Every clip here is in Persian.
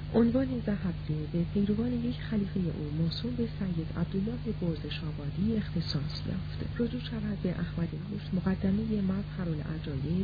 عنوان ذهبی به پیروان یک خلیفه او موسوم به سید عبدالله برزش‌آبادی اختصاص یافت. رجوع شود به احمد هوش، مقدمه مظهر العجایب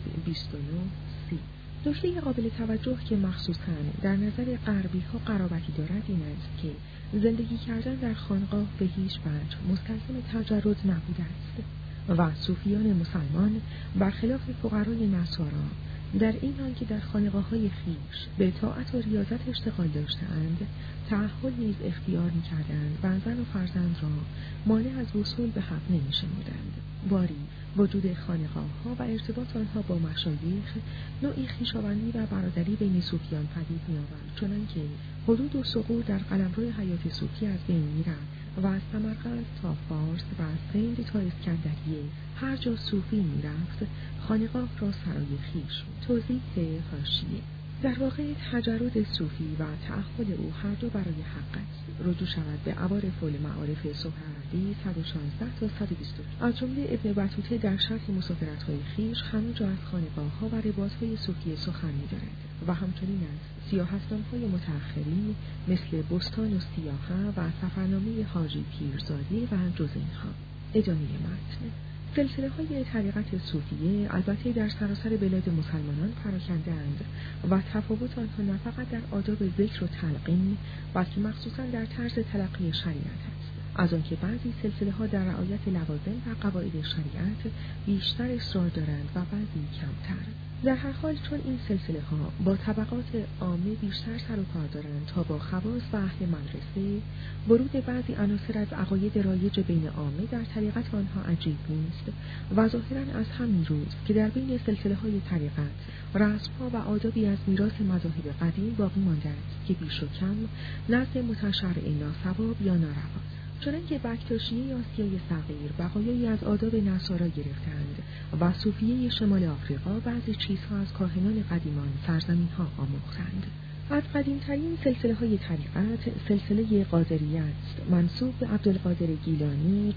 29 نکته قابل توجه که مخصوصاً در نظر غربی‌ها قرابتی دارد این است که زندگی کردن در خانقاه به هیچ وجه مستلزم تجرد نبوده است و صوفیان مسلمان برخلاف فقرای نصارا در این حال که در خانقاه‌های خویش به طاعت و ریاضت اشتغال داشته‌اند، تعهل نیز اختیار می‌کردند و زن و فرزند را مانع از وصول به حق نمی‌شمردند. باری وجود خانقاه‌ها و ارتباط آنها با مشایخ نوعی خویشاوندی و برادری بین صوفیان پدید می‌آورد، چنانکه حدود و ثغور در قلمرو حیات صوفی از بین می‌رفت و از سمرقند تا فارس و از هند تا اسکندریه هر جا صوفی می‌رفت خانقاه را سرای خویش بود. توضیح حاشیه: در واقع تجرد صوفی و تعهد او هر دو برای حق است. رجوع شود به عوارف المعارف سهروردی 116 تا 120. از جمله ابن بطوطه در شرح مسافرت‌های خویش همه جا از خانقاه‌ها و رباط‌های صوفی سخن می‌دارد و همچنین از سیاهستان‌های متأخرین مثل بستان و سیاحه و سفرنامه حاجی پیرزادی و جز اینها. ادامه متن: سلسله‌های طریقت صوفیه البته در سراسر بلاد مسلمانان پراکنده‌اند و تفاوت آنها نه فقط در آداب ذکر و تلقین بلکه مخصوصاً در طرز تلقی شریعت است، از آنکه بعضی سلسله‌ها در رعایت لوازم و قواعد شریعت بیشتر اصرار دارند و بعضی کمتر. در هر حال چون این سلسله‌ها با طبقات عامه بیشتر سر و کار دارند تا با خواص و اهل مدرسه، ورود بعضی عناصر از عقاید رایج بین عامه در طریقت آنها عجیب نیست و ظاهراً از همین روز که در بین سلسله‌های طریقت رسم‌ها و آدابی از میراث مذاهب قدیم باقی مانده است که بیش و کم نزد متشرع ناصواب یا نارواست. چنانکه بکتاشیه آسیای صغیر بقایایی از آداب نصارا گرفتند و صوفیه شمال آفریقا بعضی چیزها از کاهنان قدیمان سرزمین‌ها آموختند. از قدیمترین سلسله‌های طریقت سلسله قادریه است، منسوب به عبدالقادر گیلانی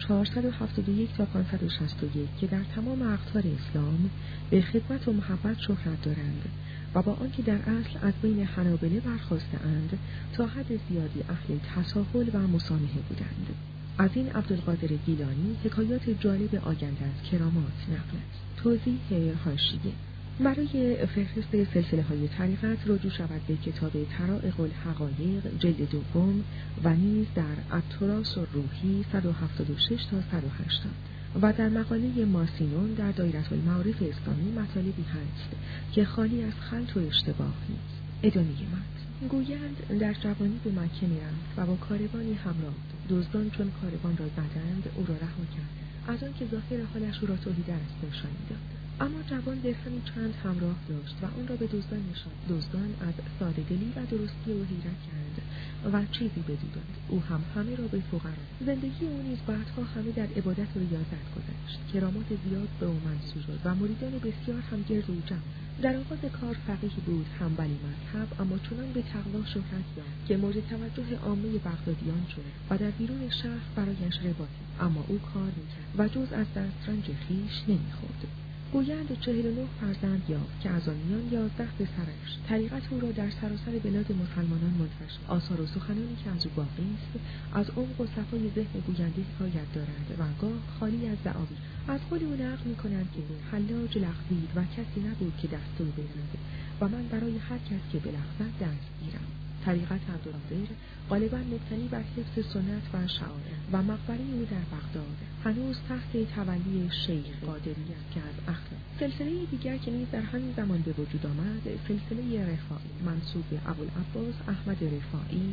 471 تا 561 که در تمام اقطار اسلام به خدمت و محبت شهرت دارند و با آنکه در اصل از بین حنابله برخاسته‌اند تا حد زیادی اهل تساهل و مسامحه بودند. از این عبدالقادر گیلانی حکایات جالب آگنده از کرامات نقل است. توضیح حاشیه: برای فهرست سلسله‌های طریقت رجوع شود به کتاب طرائق الحقایق جلد دوم و نیز در التراث الروحی 176 تا 180 و در مقاله ماسینون در دایره المعارف اسلامی مطالبی هست که خالی از خلط و اشتباه نیست. ادامه متن: گویند در جوانی به مکه می‌رفت و با کاروانی همراه بود. دزدان چون کاروان را زدند او را رها کردند، از آنکه ظاهر حالش او را توحیده است نشان می‌داد. اما جوان درهمی چند همراه داشت و آن را به دزدان نشاند. دزدان از ساده‌دلی و درستی او حیرت کردند و چیزی بدودند. او هم همه را به فقرا. زندگی او نیز بعدها همه در عبادت و ریاضت گذشت. کرامات زیاد به او منسوب شد و مریدان بسیار هم گرد او جمع. در آغاز کار فقیه بود، حنبلی مذهب، اما چنان به تقوا شهرت یافت که مورد توجه عامه بغدادیان شد و در بیرون شهر برایش رباطی، اما او کار می‌کرد و جز از دسترنج خویش نمی‌خورد. گویند 49 فرزند یافت که از آن میان 11 پسرش. طریقت او را در سراسر بلاد مسلمانان منتشر. آثار و سخنانی که از او باقی است از عمق و صفای ذهن گوینده حکایت دارند و گاه خالی از دعاوی. از خود او نقل می‌کنند که حلاج لغزید و کسی نبود که دست او بزند و من برای هر کس که بلغزد دست گیرم. طریقت عبدالقادر غالباً مبتنی بر حفظ سنت و شعائر و مقبره او در بغداد هنوز تحت تولی شیخ قادری است که از اخلاق. سلسله دیگر که نیز در همین زمان به وجود آمد سلسله رفاعی منسوب به ابوالعباس احمد رفاعی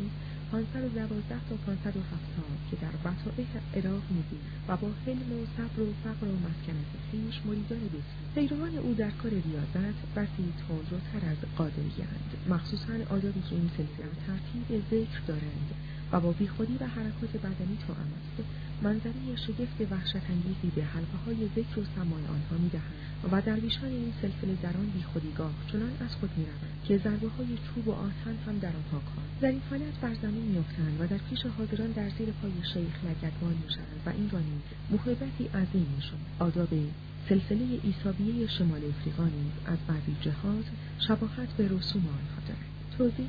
512 تا 570 که در بطائح عراق می‌زید و با حلم و صبر و فقر و مسکنت خویش مریدان بسیار. پیروان او در کار ریاضت بسی تندروتر از قادری‌اند، مخصوصاً آدابی که این سلسله ترتیب ذکر دارند و با بیخودی و حرکات بدنی توأم است. منظری شگفت وحشت‌انگیزی به حلقه‌های ذکر و سماع آنها می‌دهند و درویشان این سلسله در آن بیخودیگاه چنان از خود می‌روند که ضربه‌های چوب و آهن هم در آنها کار. در این حالت بر زمین می‌افتند و در پیش حاضران در زیر پای شیخ لگدمال می‌شوند و این را نیز محبتی عظیم می‌شد. آداب سلسله عیسویه شمال افریقا نیز از بعضی جهات شباهت به رسوم آنها دارد. توضیح: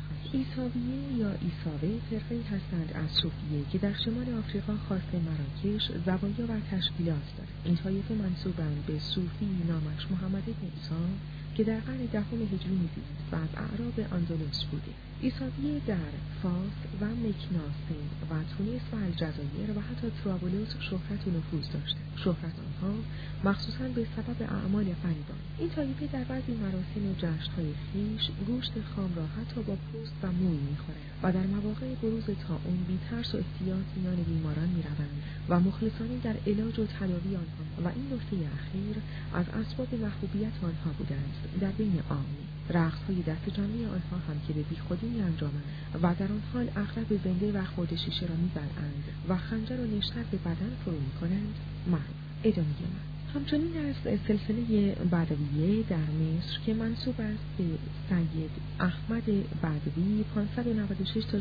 عیساویه یا عیساوه فرقه‌ای هستند از صوفیه که در شمال آفریقا خاص مراکش، زوایا و تشکیلات دارند. این طایفه منسوبند به صوفی نامش محمد بن عیسی که در قرن دهم هجری می‌زیست و از اعراب اندلس بوده. عیساویه در فاس و مکناسه و تونس و الجزایر و حتی طرابلس شهرت و نفوذ داشتند. شهرت آنها مخصوصاً به سبب اعمال غریبان. این طایفه در بعضی مراسم و جشن‌های خویش گوشت خام را حتی با پوست و موی می‌خورند و در مواقع بروز طاعون بی ترس و احتیاط میان بیماران می‌روند و مخلصانه در علاج و تداوی آنها و این نکته اخیر از اسباب محبوبیت آنها بوده است. در بین عامی رقص‌های دست جمعی آنها هم که به بیخودی می‌انجامند و در آن حال عقرب زنده و خود شیشه را می‌بلعند و خنجر و نشتر به بدن فرو می‌کنند معروف. ادامه همچنین از سلسله بدویه در مصر که منسوب است به سید احمد بدوی 596 تا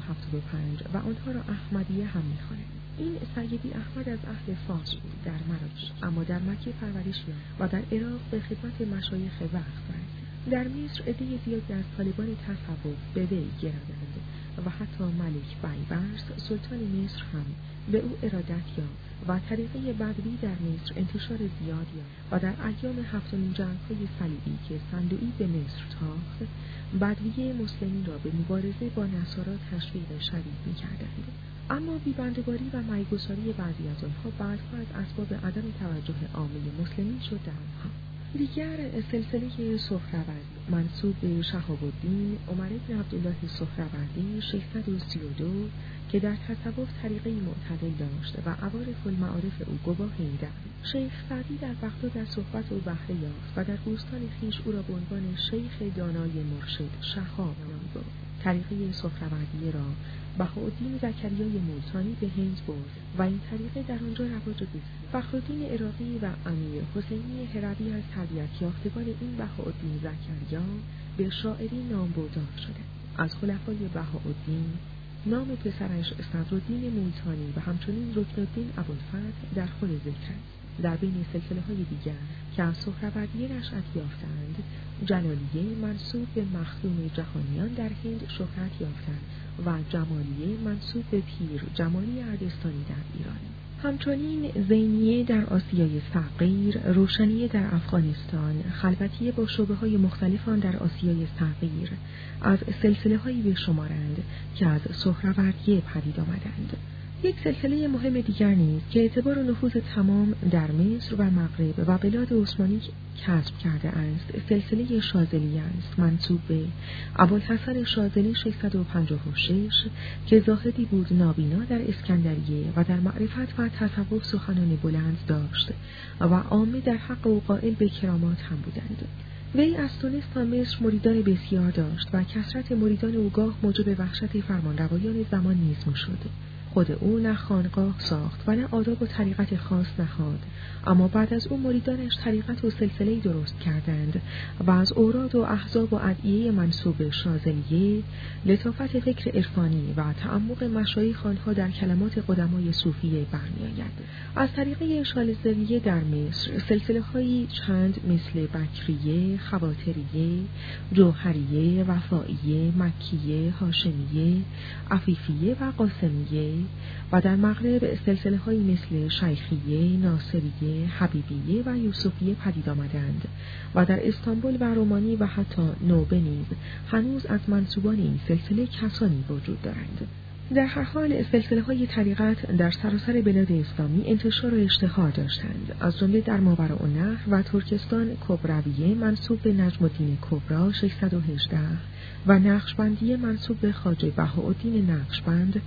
675 و آنها را احمدیه هم می‌خوانند. این سیدی احمد از اهل فارس بود در مراکش، اما در مکه پرورش یافت و در عراق به خدمت مشایخ وقت رسید. در مصر عده زیادی از طالبان تصوف به وی گرایند و حتی ملک بیبرس سلطان مصر هم به او ارادت یافت و طریقه بدوی در مصر انتشار زیاد یافت و در ایام هفتمین جنگ‌های صلیبی که صندوقی به مصر تاخت، بدوی مسلمین را به مبارزه با نصارا تشویق شدید می‌کردند. اما بی‌بنده‌باری و میگساری بعضی از آنها بعدها از اسباب عدم توجه عامه مسلمین شد در آنها. دیگر سلسله سهروردی منسوب به شهاب الدین عمر بن عبدالله سهروردی 632 که در تصوف طریقه معتدل داشت و عوارف المعارف او گواه این دعوی. شیخ سعدی در بغداد از صحبت او بهره یافت و در بوستان خویش او را به عنوان شیخ دانای مرشد شهاب نام برد. طریقه سهروردی را بهاءالدین زکریای ملتانی به هند برد و این طریقه در آنجا رواج گرفت. فخرالدین عراقی و امیر حسینی هروی از تربیت یافتگان این بهاءالدین زکریا به شاعری نامبردار شدند. از خلفای بهاءالدین نام پسرش صدرالدین ملتانی و همچنین رکنالدین ابوالفتح در خور ذکر است. در بین سلسله‌های دیگر که از سهروردیه نشأت یافتند، جلالیه منسوب به مخدوم جهانیان در هند شهرت یافتند و جمالیه منسوب به پیر جمالی اردستانی در ایران. همچنین زینیه در آسیای صغیر، روشنیه در افغانستان، خلوتیه با شعبه‌های مختلف آن در آسیای صغیر از سلسله‌هایی به شمارند که از سهروردیه پدید آمدند. یک سلسله مهم دیگر نیز که اعتبار و نفوذ تمام در مصر و مغرب و بلاد عثمانی کسب کرده است، سلسله شاذلیه است، منسوب به ابوالحسن شاذلی 656 که زاهدی بود نابینا در اسکندریه و در معرفت و تصوف سخنان بلند داشت و عامه در حق او قائل به کرامات هم بودند. وی از تونس تا مصر مریدان بسیار داشت و کثرت مریدان او گاه موجب وحشت فرمانروایان زمان نیز می‌شد. خود او نه خانقاه ساخت و نه آداب و طریقت خاص نهاد، اما بعد از او مریدانش طریقت و سلسله‌ای درست کردند و از اوراد و احزاب و ادعیه منسوب شاذلیه، لطافت فکر عرفانی و تعمق مشایخ آنها در کلمات قدمای صوفیه برمی‌آید. از طریقه شاذلیه در مصر سلسله‌هایی چند مثل بکریه، خواطریه، جوهریه، وفائیه، مکیه، هاشمیه، عفیفیه و قاسمیه و در مغرب سلسله‌هایی مثل شیخیه، ناصریه، حبیبیه و یوسفیه پدید آمدند و در استانبول و رومانی و حتی نوبه نیز هنوز از منسوبان این سلسله کسانی وجود دارند. در هر حال سلسله‌های طریقت در سراسر بلاد اسلامی انتشار و اشتهار داشتند، از جمله در ماوراءالنهر و ترکستان کبرویه منسوب به نجم الدین کبری 618 و نقشبندیه منسوب به خواجه بهاءالدین نقشبند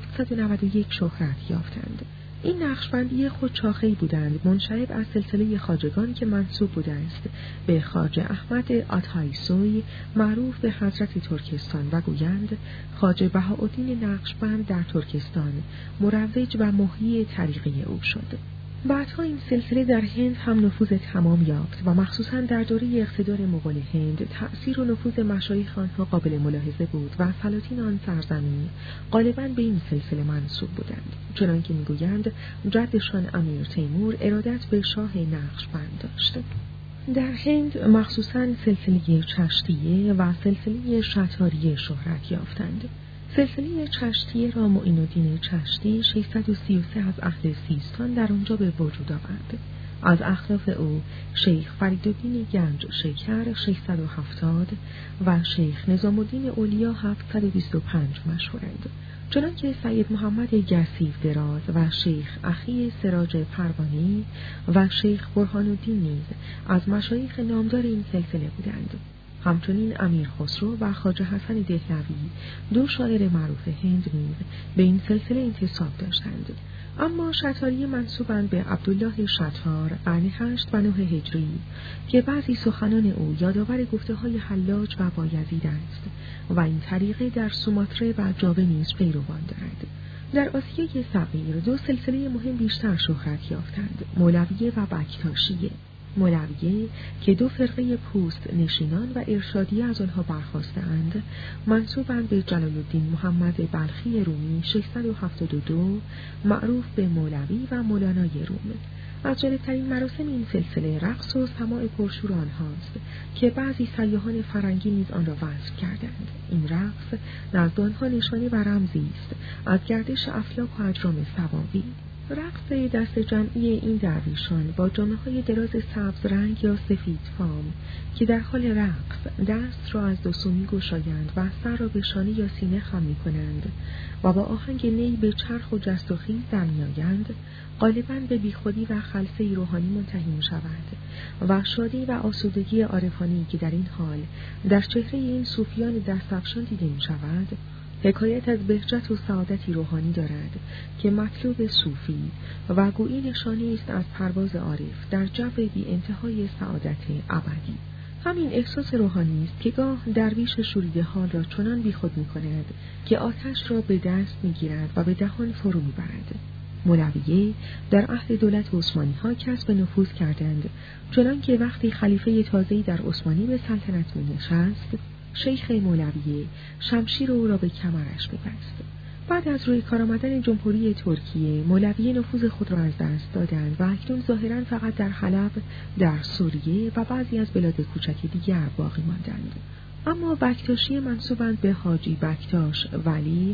791 شهرت یافتند. این نقشبندیه خود شاخه‌ای بودند منشعب از سلسله خواجگان که منسوب بوده است به خواجه احمد آتایسوی معروف به حضرت ترکستان و گویند خواجه بهاءالدین نقشبند در ترکستان مروج و محیی طریقه او شد. بعدها این سلسله در هند هم نفوذ تمام یافت و مخصوصاً در دوره اقتدار مغول هند تأثیر و نفوذ مشایخ آنها قابل ملاحظه بود و سلاطین آن سرزمین غالباً به این سلسله منسوب بودند، چنانکه میگویند جدشان امیر تیمور ارادت به شاه نقشبند داشت. در هند مخصوصاً سلسله چشتیه و سلسله شطاریه شهرت یافتند. سلسله چشتیه را معین الدین چشتی 633 از اهل سیستان در آنجا به وجود آورد. از اخلاف او شیخ فریدالدین گنج شکر 670 و شیخ نظام الدین اولیا 725 مشهورند. چنانکه سید محمد گسیف دراز و شیخ اخی سراج پروانی و شیخ برهان الدین نیز از مشایخ نامدار این سلسله بودند. همچنین امیر خسرو و خواجه حسن دهلوی، دو شاعر معروف هند نیز به این سلسله انتساب داشتند. اما شطاریه منسوبند به عبدالله شطار قرن 8 و 9 هجری که بعضی سخنان او یادآور گفته‌های حلاج و بایزید است و این طریقه در سوماتره و جاوه نیز پیروان دارد. در آسیای صغیر دو سلسله مهم بیشتر شهرت یافتند: مولویه و بکتاشیه. مولویه که دو فرقه پوست نشینان و ارشادیه از آنها برخاسته‌اند، منسوبند به جلال الدین محمد بلخی رومی 672 معروف به مولوی و مولانای روم. از جالب‌ترین مراسم این سلسله رقص و سماع پرشور آنهاست که بعضی سیاحان فرنگی نیز آن را وصف کردند. این رقص نزد آنها نشانه و رمزی است از گردش افلاک و اجرام سماوی. رقص دست جمعی این درویشان با جامه‌های دراز سبز رنگ یا سفید فام که در حال رقص دست را از دو سو می‌گشایند و سر را به شانه یا سینه خم می‌کنند و با آهنگ نی به چرخ و جست و خیز درمی‌آیند، غالباً به بیخودی و خلسه‌ای روحانی منتهی می‌شود و شادی و آسودگی عارفانی که در این حال در چهره این صوفیان دستفشان دیده می‌شود، حکایت از بهجت و سعادتی روحانی دارد که مطلوب صوفی و گویی نشانه است از پرواز عارف در جو بی انتهای سعادت ابدی. همین احساس روحانی است که گاه درویش شوریده حال را چنان بیخود می‌کند که آتش را به دست می‌گیرد و به دهان فرو می‌برد. مولویه در عهد دولت عثمانی‌ها کسب نفوذ کردند، چنانکه وقتی خلیفه تازه‌ای در عثمانی به سلطنت می‌نشست، شیخ مولویه شمشیر او را به کمرش ببست. بعد از روی کار آمدن جمهوری ترکیه، مولویه نفوذ خود را از دست دادند و اکنون ظاهراً فقط در حلب، در سوریه و بعضی از بلاد کوچک دیگر باقی ماندند. اما بکتاشی منسوبند به حاجی بکتاش ولی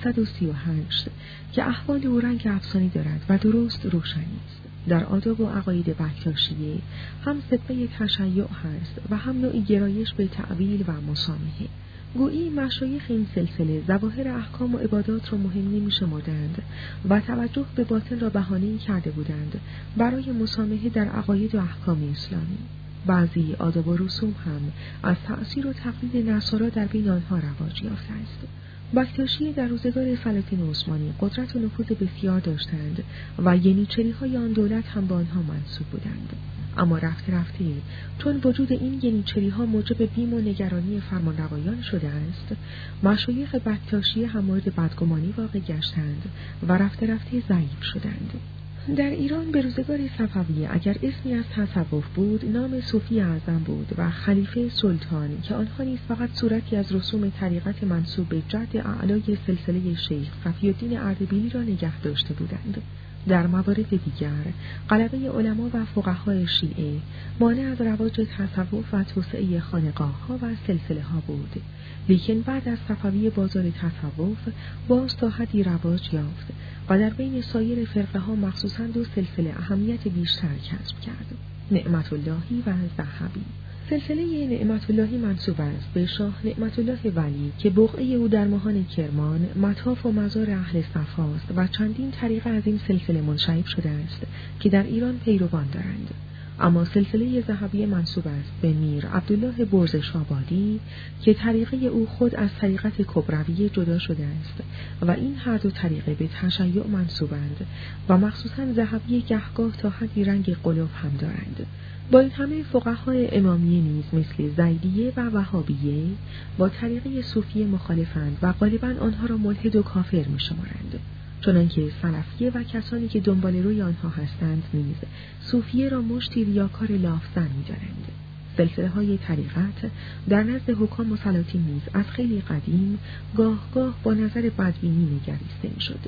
738 که احوال او رنگ افسانه‌ای دارد و درست روشنی است. در آداب و عقاید بکتاشیه هم سبقه تشیع هست و هم نوعی گرایش به تعویل و مسامحه. گویی مشایخ این سلسله ظواهر احکام و عبادات را مهم نمی‌شمردند و توجه به باطن را بهانه‌ای کرده بودند برای مسامحه در عقاید و احکام اسلامی. بعضی آداب و رسوم هم از تأثیر و تقلید نصارا در بین آنها رواج یافته است. بکتاشی در روزگار سلاطین عثمانی قدرت و نفوذ بسیار داشتند و ینیچری‌های آن دولت هم به آنها منسوب بودند. اما رفته رفته چون وجود این ینیچری‌ها موجب بیم و نگرانی فرمانروایان شده است، مشایخ بکتاشی هم مورد بدگمانی واقع گشتند و رفته رفته ضعیف شدند. در ایران به روزگار صفویه اگر اسمی از تصوف بود، نام صوفی اعظم بود و خلیفه سلطان که آنها نیز فقط صورتی از رسوم طریقت منسوب به جد اعلای سلسله شیخ صفی‌الدین اردبیلی را نگه داشته بودند. در موارد دیگر غلبه علما و فقهای شیعه مانع از رواج تصوف و توسعه خانقاه‌ها و سلسله‌ها بود، لیکن بعد از صفویه بازار تصوف باز تا حدی رواج یافت و در بین سایر فرقه‌ها مخصوصاً دو سلسله اهمیت بیشتر کسب کرد: نعمت اللهی و ذهبی. سلسله نعمت اللهی منسوب است به شاه نعمت الله ولی که بقعه او در ماهان کرمان مطاف و مزار اهل صفاست و چندین طریقه از این سلسله منشعب شده است که در ایران پیروان دارند. اما سلسله ذهبی منسوب است به میر عبدالله برزشابادی که طریقه او خود از طریقت کبرویه جدا شده است و این هر دو طریقه به تشیع منسوبند و مخصوصاً ذهبی گهگاه تا حدی رنگ قلوب هم دارند. با این همه فقهای امامیه نیز مثل زیدیه و وهابیه با طریقه صوفیه مخالفند و غالباً آنها را ملحد و کافر می‌شمارند. چنانکه سلفیه و کسانی که دنبال روی آنها هستند نیز صوفیه را مشتی ریاکار لافزن می‌دانند. سلسله‌های طریقت در نزد حکام و سلاطین نیز از خیلی قدیم گاه گاه با نظر بدبینی نگریسته می‌شد.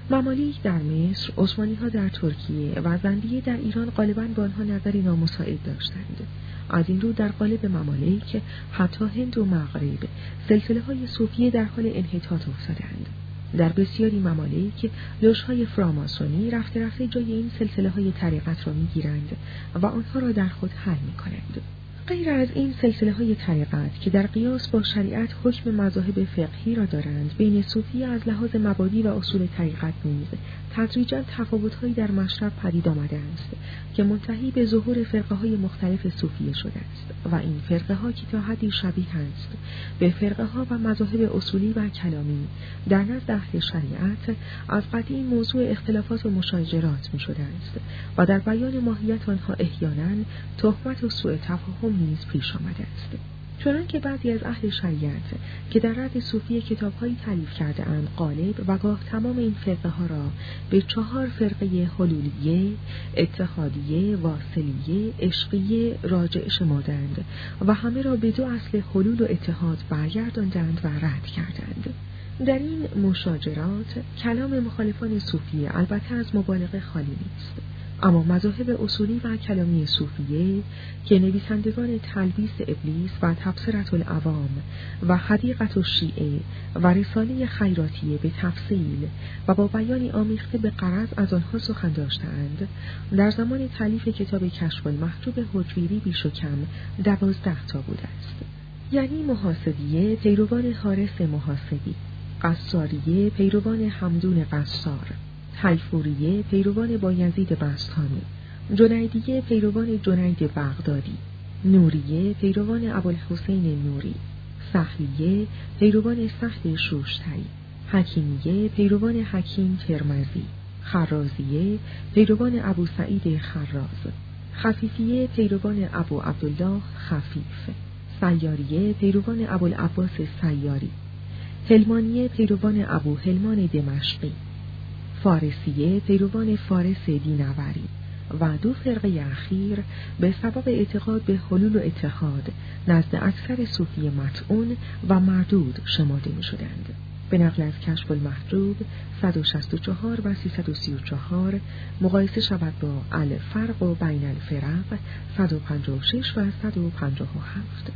ممالیک در مصر، عثمانی‌ها در ترکیه و زندیه در ایران غالباً با آنها نظری نامساعد داشتند. از این رو در قالب ممالیک حتی هند و مغرب سلسله‌های صوفیه در حال انحطاط افتادند. در بسیاری ممالک لوژهای فراماسونی رفته رفته جای این سلسله‌های طریقت را می‌گیرند و آنها را در خود حل می‌کنند. غیر از این سلسله‌های طریقت که در قیاس با شریعت حکم مذاهب فقهی را دارند، بین صوفیه از لحاظ مبادی و اصول طریقت نیز تدریجاً تفاوت‌هایی در مشرب پدید آمده است که منتهی به ظهور فرقه‌های مختلف صوفیه شده است و این فرقه‌ها که تا حدی شبیه است به فرقه‌ها و مذاهب اصولی و کلامی در نزد اهل شریعت از قدیم موضوع اختلافات و مشاجرات می‌شده است و در بیان ماهیت آنها احیانا تهمت و سوء تفاهم نیز پیش آمده است. چنانکه بعضی از اهل شریعت که در رد صوفیه کتاب‌هایی تالیف کرده اند غالب و گاه تمام این فرقه‌ها را به 4 فرقه حلولیه، اتحادیه، واصلیه، عشقیه راجع شمردند و همه را به 2 اصل حلول و اتحاد برگرداندند و رد کردند. در این مشاجرات کلام مخالفان صوفیه البته از مبالغه خالی نیست، اما مذاهب اصولی و کلامی صوفیه که نویسندگان تلبیس ابلیس و تبصرة العوام و حدیقة الشیعه و رساله خیراتیه به تفصیل و با بیانی آمیخته به غرض از آنها سخن داشتند، در زمان تالیف کتاب کشف المحجوب حجویری بیش و کم 12 تا بوده است. یعنی محاسبیه پیروان حارث محاسبی، قصاریه پیروان حمدون قصار، حیفوریه پیروان بایزید بستانی، جنیدیه پیروان جنید بغدادی، نوریه پیروان ابوالحسین نوری، سهلیه پیروان سهل شوشتری، حکیمیه پیروان حکیم ترمذی، خرازیه پیروان ابو سعید خراز، خفیفیه پیروان ابو عبدالله خفیف، سیاریه پیروان ابوالعباس سیاری، هلمانیه پیروان ابو هلمان دمشقی، فارسیه پیروان فارس دینوری و 2 فرقه اخیر به سبب اعتقاد به حلول و اتحاد نزد اکثر صوفی مطعون و مردود شمرده می شدند. به نقل از کشف المحجوب 164 و 334 مقایسه شود با الفرق و بین الفرق 156 و 157.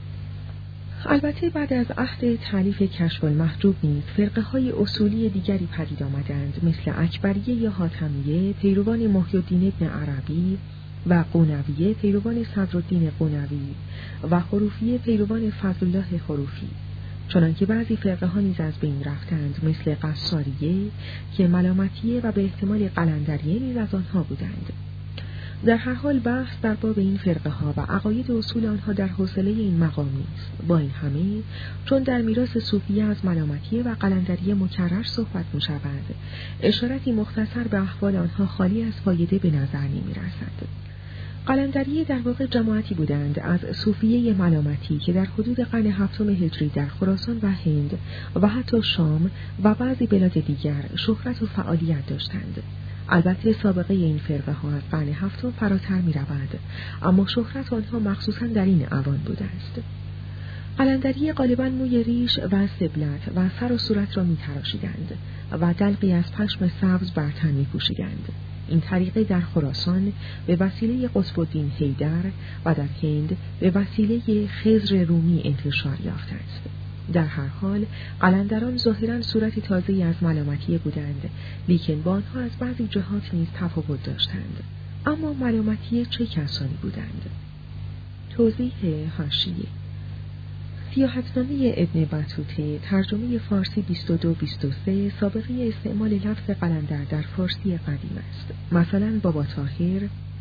البته بعد از عهد تالیف کشف المحجوب نیز فرقه‌های اصولی دیگری پدید آمدند، مثل اکبریه یا حاتمیه پیروان محی الدین ابن عربی و قونویه پیروان صدرالدین قونوی و حروفیه پیروان فضل الله حروفی. چنانکه بعضی فرقه‌ها نیز از بین رفتند، مثل قصاریه که ملامتیه و به احتمال قلندریه نیز از آنها بودند. در هر حال بحث در باب این فرقه ها و عقاید و اصول آنها در حوصله این مقام نیست. با این همه چون در میراث صوفیه از ملامتیه و قلندریه مکرر صحبت می شود، اشارتی مختصر به احوال آنها خالی از فایده به نظر نمی رسد. قلندریه در واقع جماعتی بودند از صوفیه ملامتی که در حدود قرن 7 هجری در خراسان و هند و حتی شام و بعضی بلاد دیگر شهرت و فعالیت داشتند. البته سابقه این فرقه ها از قرن 7 فراتر می رود، اما شهرت آنها مخصوصا در این اوان بوده است. قلندریه غالباً موی ریش و سبلت و سر و صورت را می تراشیدند و دلقی از پشم سبز بر تن می پوشیدند. این طریقه در خراسان به وسیله قطب الدین حیدر و در هند به وسیله خضر رومی انتشار یافته است. در هر حال قلندران ظاهراً صورت تازه‌ای از ملامتیه بودند، لیکن با آنها از بعضی جهات نیز تفاوت داشتند. اما ملامتیه چه کسانی بودند؟ توضیح حاشیه: سیاحتنامه ابن بطوطه ترجمه فارسی 22-23 سابقه استعمال لفظ قلندر در فارسی قدیم است. مثلا بابا طاهر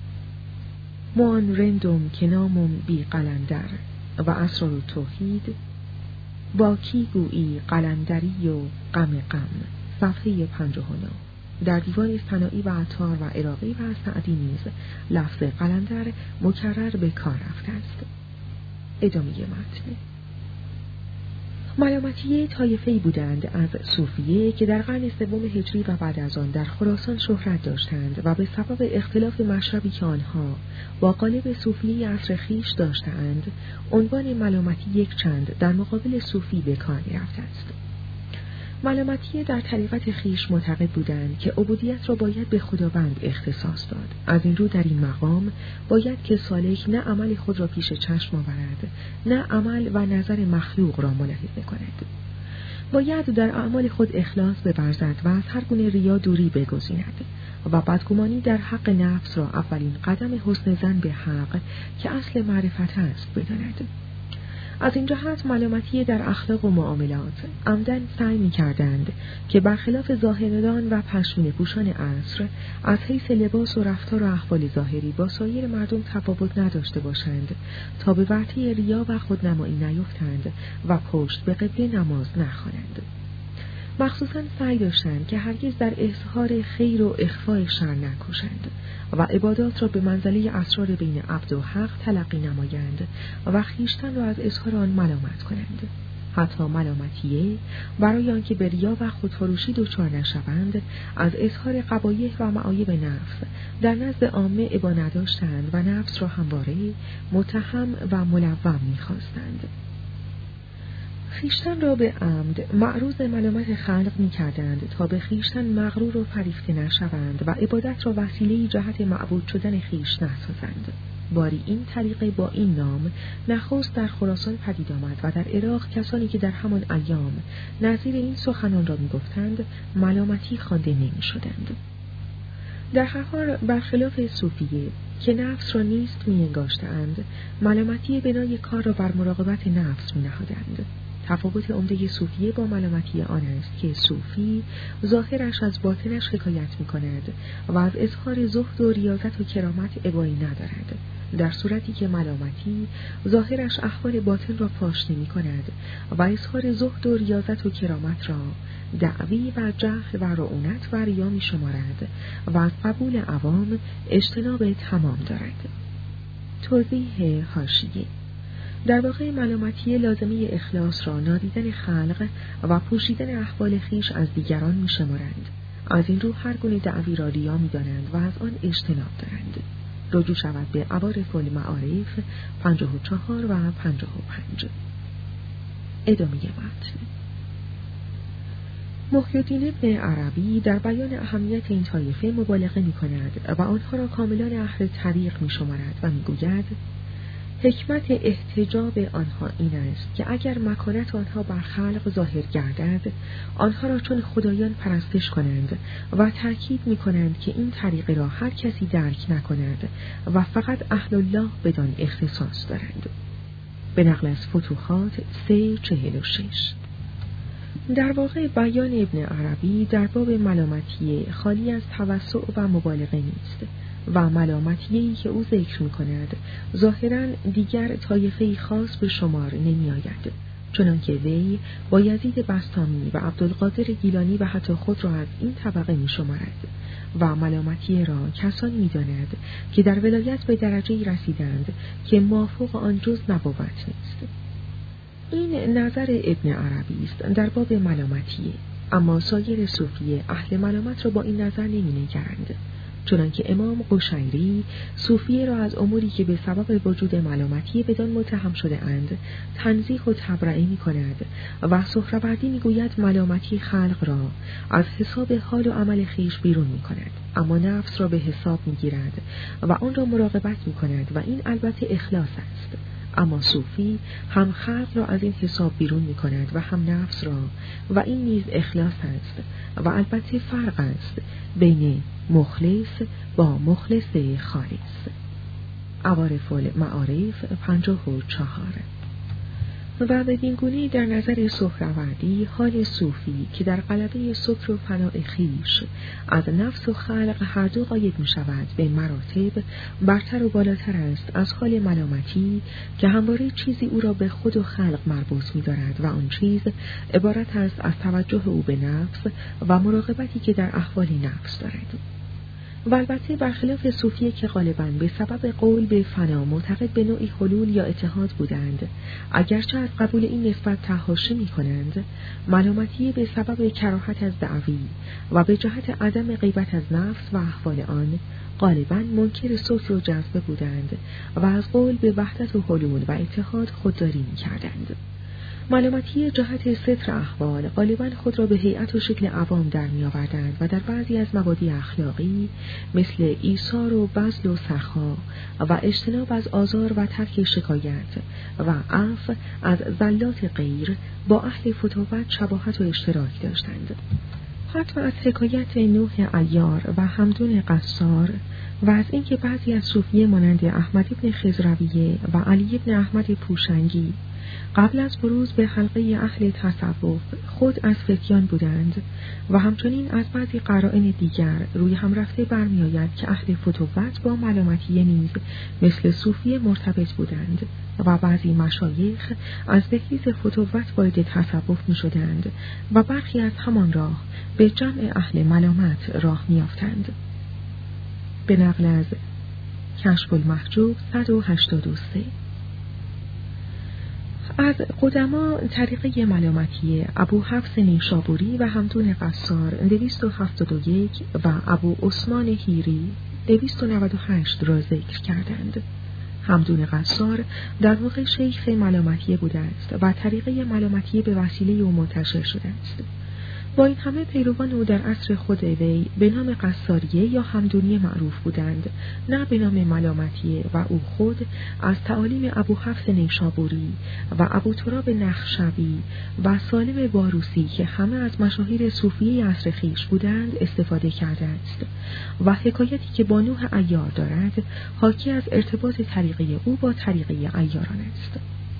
موان رندم کنامم بی قلندر و اسرار التوحید با کی گویی قلندری و غم صفحه 59. در دیوان سنایی و عطار و عراقی و سعدی نیز لفظ قلندر مکرر به کار رفته است. ادامه متن. ملامتیه طایفه‌ای بودند از صوفیه که در قرن 3 هجری و بعد از آن در خراسان شهرت داشتند و به سبب اختلاف مشربی که آنها با قالب صوفیه عصر خویش داشتند، عنوان ملامتی یک چند در مقابل صوفی به کار رفته است. ملامتیه در طریقت خیش معتقد بودند که عبودیت را باید به خداوند اختصاص داد. از این رو در این مقام باید که سالک نه عمل خود را پیش چشم آورد، نه عمل و نظر مخلوق را ملاحظه کند. باید در اعمال خود اخلاص بورزد و از هر گونه ریا دوری بگزیند و بدگمانی در حق نفس را اولین قدم حسن ظن به حق که اصل معرفت است بداند. از این جهت ملامتی در اخلاق و معاملات عمدن سعی می‌کردند که برخلاف ظاهردان و پشمینه پوشان عصر از حیث لباس و رفتار و احوال ظاهری با سایر مردم تفاوت نداشته باشند تا به ورطه ریا و خودنمایی نیفتند و پشت به قبله نماز نخوانند. مخصوصاً سعی داشتند که هرگز در اظهار خیر و اخفای شر نکوشند و عبادات را به منزله اسرار بین عبد و حق تلقی نمایند و خویشتن را از اظهار آن ملامت کنند. حتی ملامتیه برای آنکه به ریا و خودفروشی دچار نشوند از اظهار قبایح و معایب نفس در نزد عامه ابا نداشتند و نفس را همواره متهم و ملوم می‌خواستند. خویشتن را به عمد معروض ملامت خلق می‌کردند تا به خویشتن مغرور و فریفته نشوند و عبادت را وسیله‌ای جهت معبود شدن خویش نسازند. باری این طریقه با این نام نخست در خراسان پدید آمد و در عراق کسانی که در همان ایام نظیر این سخنان را می‌گفتند ملامتی خوانده نمی‌شدند. در هر حال برخلاف صوفیه که نفس را نیست می‌انگاشتند، ملامتی بنای کار را بر مراقبت نفس می‌نهادند. تفاوت عمده صوفیه با ملامتی آن است که صوفی ظاهرش از باطنش حکایت می‌کند و از اظهار زهد و ریاضت و کرامت ابایی ندارد، در صورتی که ملامتی ظاهرش احوال باطن را فاش نمی‌کند و اظهار زهد و ریاضت و کرامت را دعوی و جهل و رعونت و ریا می‌شمارد و از قبول عوام اجتناب تمام دارد. توضیح حاشیه: در واقع ملامتی لازمه اخلاص را نادیدن خلق و پوشیدن احوال خیش از دیگران می‌شمارند. از این رو هر گونه دعوی را ریا می‌دانند و از آن اجتناب دارند. رجوع شود به عوارف المعارف 54 و 55. ادامه متن. محی الدین ابن عربی در بیان اهمیت این طایفه مبالغه می‌کند و آنها را کاملان اهل طریق می‌شمارد و می‌گوید حکمت احتجاب آنها این است که اگر مکانت آنها بر خلق ظاهر گردد آنها را چون خدایان پرستش کنند و تأکید می‌کنند که این طریقه را هر کسی درک نکند و فقط اهل الله بدان اختصاص دارند. به نقل از فتوحات 3:46. در واقع بیان ابن عربی در باب ملامتیه خالی از توسع و مبالغه نیست و ملامتیه‌ای که او ذکر می‌کند ظاهراً دیگر طایفه‌ای خاص به شمار نمی‌آید، چنانکه وی با یزید بسطامی و عبدالقادر گیلانی و حتی خود را از این طبقه می‌شمارد و ملامتیه را کسان می‌داند که در ولایت به درجه‌ای رسیدند که مافوق آن جز نبوت نیست. این نظر ابن عربی است در باب ملامتیه، اما سایر صوفیه اهل ملامت را با این نظر نمی‌نگرند، چنانکه امام قشیری صوفیه را از اموری که به سبب وجود ملامتی بدان متهم شده اند تنزیه و تبرئه می کند و سهروردی می گوید ملامتی خلق را از حساب حال و عمل خیش بیرون می کند، اما نفس را به حساب می گیرد و آن را مراقبت می کند و این البته اخلاص است. اما صوفی هم خلق را از این حساب بیرون می کند و هم نفس را و این نیز اخلاص است و البته فرق است بین مخلص با مخلص خالص. عوارف المعارف 54. و بدین گونه در نظر سهروردی حال صوفی که در غلبه سکر و فناء خویش از نفس و خلق هر دو غایب می شود به مراتب برتر و بالاتر است از حال ملامتی که همواره چیزی او را به خود و خلق مربوط می دارد و آن چیز عبارت است از توجه او به نفس و مراقبتی که در احوال نفس دارد. و البته برخلاف صوفیه که غالباً به سبب قول به فنا معتقد به نوعی حلول یا اتحاد بودند، اگرچه از قبول این نسبت تحاشی می کنند، ملامتی به سبب کراهت از دعوی و به جهت عدم غیبت از نفس و احوال آن غالباً منکر سکر و جذبه بودند و از قول به وحدت و حلول و اتحاد خودداری می کردند. ملامتیه جهت ستر احوال غالباً خود را به هیئت و شکل عوام در می‌آوردند و در بعضی از مبادی اخلاقی مثل ایثار و بذل و سخا و اجتناب از آزار و ترک شکایت و عفو از زلات غیر با اهل فتوت شباهت و اشتراک داشتند. حتی از حکایت نوح عیار و حمدون قصار و از اینکه بعضی از صوفیه مانند احمد ابن خضرویه و علی ابن احمد پوشنگی قبل از بروز به حلقه اهل تصوف خود از فتیان بودند و همچنین از بعضی قرائن دیگر روی هم رفته برمی‌آید که اهل فتوت با ملامتیه نیز مثل صوفیه مرتبط بودند و بعضی مشایخ از دهلیز فتوت وارد تصوف می‌شدند و برخی از همان راه به جمع اهل ملامت راه می‌یافتند. به نقل از کشف المحجوب 183. از قدما طریقه ملامتیه ابو حفص نیشابوری و حمدون قصار 271 و ابو عثمان هیری 298 را ذکر کردند. حمدون قصار در واقع شیخ ملامتیه بوده است و طریقه ملامتیه به وسیله او منتشر شده است. با این همه پیروان او در عصر خود وی به نام قصاریه یا حمدونیه معروف بودند، نه به نام ملامتیه، و او خود از تعالیم ابو حفص نیشابوری و ابو تراب نخشبی و سالم باروسی که همه از مشاهیر صوفیه عصر خویش بودند استفاده کرده است و حکایتی که با نوح عیار دارد حاکی از ارتباط طریقه او با طریقه عیاران است.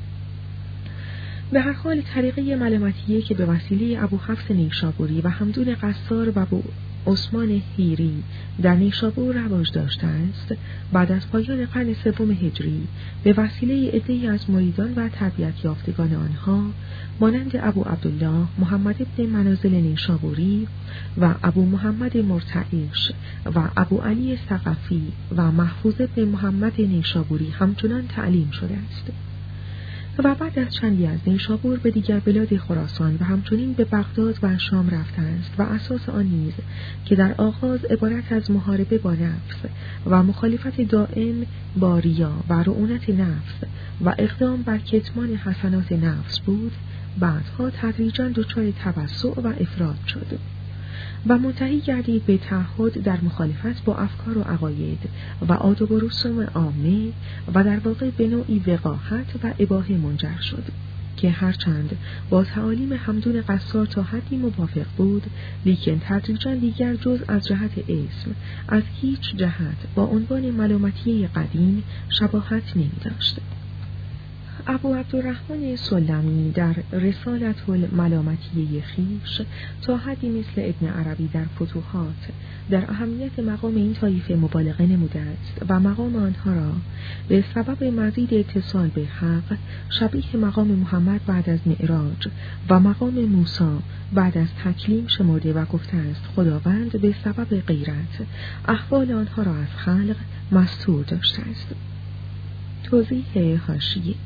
به هر حال طریقه ملامتیه که به وسیله ابو حفص نیشابوری و حمدون قصار و ابو عثمان هیری در نیشابور رواج داشته است، بعد از پایان قرن سوم هجری به وسیله عده‌ای از مریدان و تربیت یافتگان آنها مانند ابو عبدالله محمد ابن منازل نیشابوری و ابو محمد مرتعش و ابو علی ثقفی و محفوظ ابن محمد نیشابوری همچنان تعلیم شده است. و بعد از چندی از نیشابور به دیگر بلاد خراسان و همچنین به بغداد و شام رفته است و اساس آن نیز که در آغاز عبارت از محاربه با نفس و مخالفت دائم با ریا و رعونت نفس و اقدام بر کتمان حسنات نفس بود، بعدها تدریجاً دچار توسع و افراط شد و منتهی گردید به تعهد در مخالفت با افکار و عقاید و آداب و رسوم عامه و در واقع به نوعی وقاحت و اباحه منجر شد که هرچند با تعالیم حمدون قصار تا حدی موافق بود، لیکن تدریجاً دیگر جز از جهت اسم از هیچ جهت با عنوان ملامتیه قدیم شباهت نمی داشت. ابو عبدالرحمن سلمی در رسالة الملامتیه خویش تا حدی مثل ابن عربی در فتوحات در اهمیت مقام این طایفه مبالغه نموده است و مقام آنها را به سبب مزید اتصال به حق شبیه مقام محمد بعد از معراج و مقام موسی بعد از تکلیم شمرده و گفته است خداوند به سبب غیرت احوال آنها را از خلق مستور داشته است. توضیح حاشیه: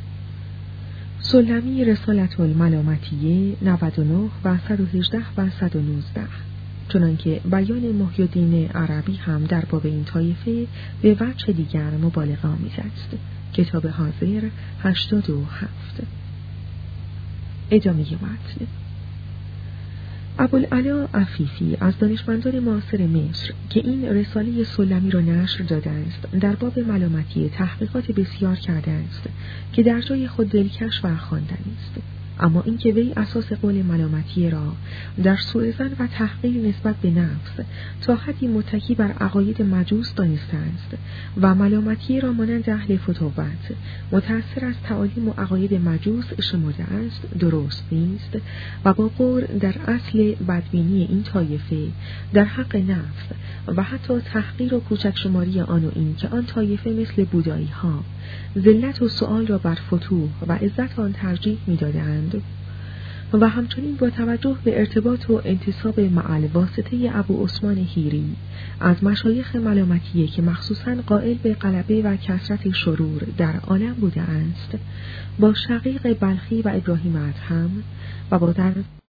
سلمی رسالة الملامتیه 99 و 118 و 119. چنانکه بیان محی الدین عربی هم در باب این طایفه به وجه دیگر مبالغه آمیز است. کتاب حاضر 87. ادامه متن. ابوالعلا عفیفی از دانشمندان معاصر مصر که این رساله سلمی را نشر داده است در باب ملامتیه تحقیقات بسیار کرده است که در جای خود دلکش و خواندنی است، اما اینکه وی اساس قول ملامتیه را در سوء ظن و تحقیر نسبت به نفس تا حدی متکی بر عقاید مجوس دانسته است و ملامتیه را مانند اهل فتوت متأثر از تعالیم و عقاید مجوس شمرده است درست نیست و با قول در اصل بدبینی این طایفه در حق نفس و حتی تحقیر و کوچک شماری آن و این که آن طایفه مثل بودایی ها ذلت و سؤال را بر فتوح و عزت آن ترجیح می دادند و همچنین با توجه به ارتباط و انتساب مع واسطه ابو عثمان هیری از مشایخ ملامتیه که مخصوصاً قائل به غلبه و کثرت شرور در عالم بوده است با شقیق بلخی و ابراهیم ادهم و با در